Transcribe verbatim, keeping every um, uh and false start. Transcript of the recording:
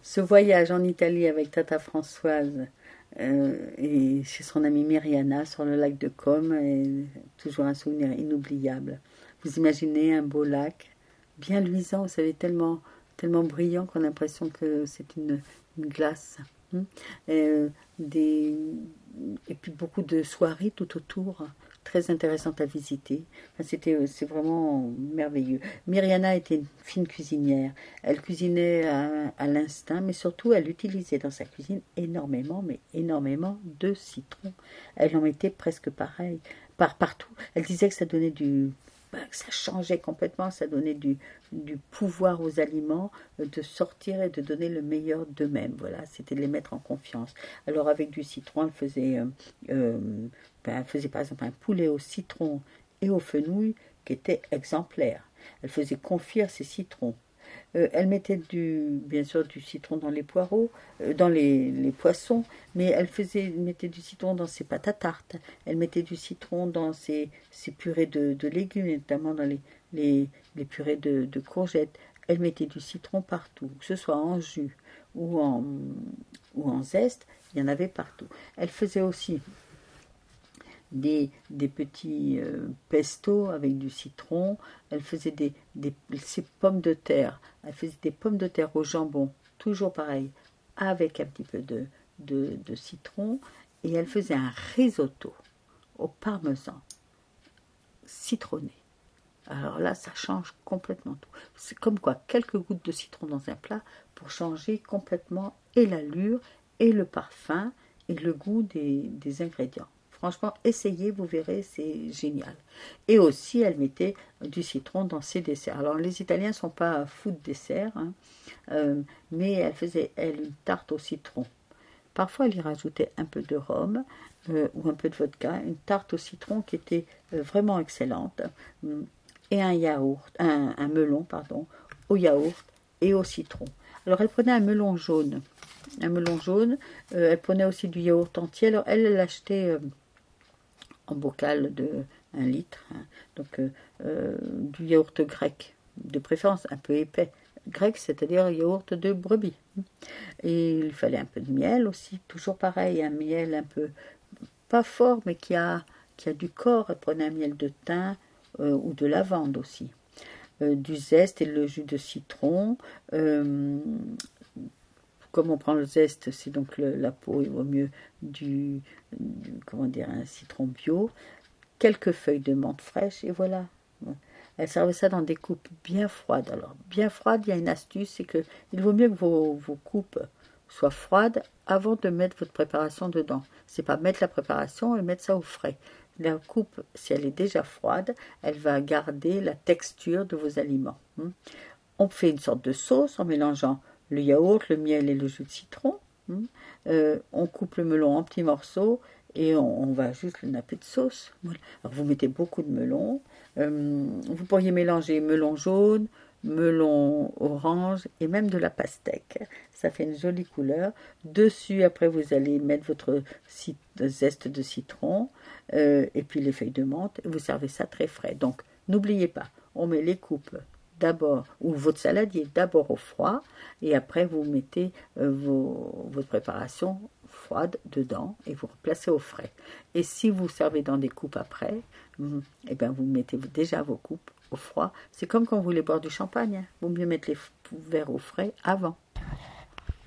ce voyage en Italie avec Tata Françoise euh, et chez son amie Myriana sur le lac de Côme est toujours un souvenir inoubliable. Vous imaginez un beau lac, bien luisant, vous savez, tellement, tellement brillant qu'on a l'impression que c'est une, une glace. Hein. Et, euh, des, et puis beaucoup de soirées tout autour, très intéressantes à visiter. Enfin, c'était, c'est vraiment merveilleux. Myriana était une fine cuisinière. Elle cuisinait à, à l'instinct, mais surtout elle utilisait dans sa cuisine énormément, mais énormément de citron. Elle en mettait presque pareil, par partout. Elle disait que ça donnait du que ça changeait complètement, ça donnait du, du pouvoir aux aliments de sortir et de donner le meilleur d'eux-mêmes. Voilà, c'était de les mettre en confiance. Alors avec du citron, elle faisait, euh, euh, ben, elle faisait par exemple un poulet au citron et au fenouil qui était exemplaire. Elle faisait confire ses citrons. Euh, elle mettait du, bien sûr du citron dans les poireaux, euh, dans les, les poissons, mais elle faisait, mettait du citron dans ses pâtes à tarte. Elle mettait du citron dans ses, ses purées de, de légumes, notamment dans les, les, les purées de, de courgettes. Elle mettait du citron partout, que ce soit en jus ou en, ou en zeste, il y en avait partout. Elle faisait aussi Des, des petits euh, pestos avec du citron. Elle faisait des, des ses pommes de terre. Elle faisait des pommes de terre au jambon, toujours pareil, avec un petit peu de, de, de citron. Et elle faisait un risotto au parmesan citronné. Alors là, ça change complètement tout. C'est comme quoi, quelques gouttes de citron dans un plat pour changer complètement et l'allure, et le parfum, et le goût des, des ingrédients. Franchement, essayez, vous verrez, c'est génial. Et aussi, elle mettait du citron dans ses desserts. Alors, les Italiens ne sont pas fous de dessert, hein, euh, mais elle faisait, elle, une tarte au citron. Parfois, elle y rajoutait un peu de rhum euh, ou un peu de vodka, une tarte au citron qui était euh, vraiment excellente, et un yaourt, un, un melon, pardon, au yaourt et au citron. Alors, elle prenait un melon jaune, un melon jaune, euh, elle prenait aussi du yaourt entier. Alors, elle l'achetait euh, en bocal de un litre, hein, donc euh, euh, du yaourt grec, de préférence un peu épais. Grec, c'est-à-dire yaourt de brebis. Et il fallait un peu de miel aussi, toujours pareil, un miel un peu, pas fort, mais qui a, qui a du corps. Elle prenait un miel de thym euh, ou de lavande aussi. Euh, du zeste et le jus de citron. Euh, comme on prend le zeste, c'est donc le, la peau, il vaut mieux du, du, comment dire, un citron bio. Quelques feuilles de menthe fraîche, et voilà. Elle servait ça dans des coupes bien froides. Alors, bien froides, il y a une astuce, c'est que il vaut mieux que vos, vos coupes soient froides avant de mettre votre préparation dedans. C'est pas mettre la préparation et mettre ça au frais. La coupe, si elle est déjà froide, elle va garder la texture de vos aliments. On fait une sorte de sauce en mélangeant le yaourt, le miel et le jus de citron. Euh, on coupe le melon en petits morceaux et on, on va juste le napper de sauce. Voilà. Alors vous mettez beaucoup de melon. Euh, vous pourriez mélanger melon jaune, melon orange et même de la pastèque. Ça fait une jolie couleur. Dessus, après, vous allez mettre votre zeste de citron euh, et puis les feuilles de menthe. Et vous servez ça très frais. Donc, n'oubliez pas, on met les coupes d'abord, ou votre saladier d'abord au froid, et après vous mettez euh, vos, votre préparation froide dedans et vous replacez au frais. Et si vous servez dans des coupes après, mm, eh bien vous mettez déjà vos coupes au froid. C'est comme quand vous voulez boire du champagne, hein. Vaut mieux mettre les verres au frais avant.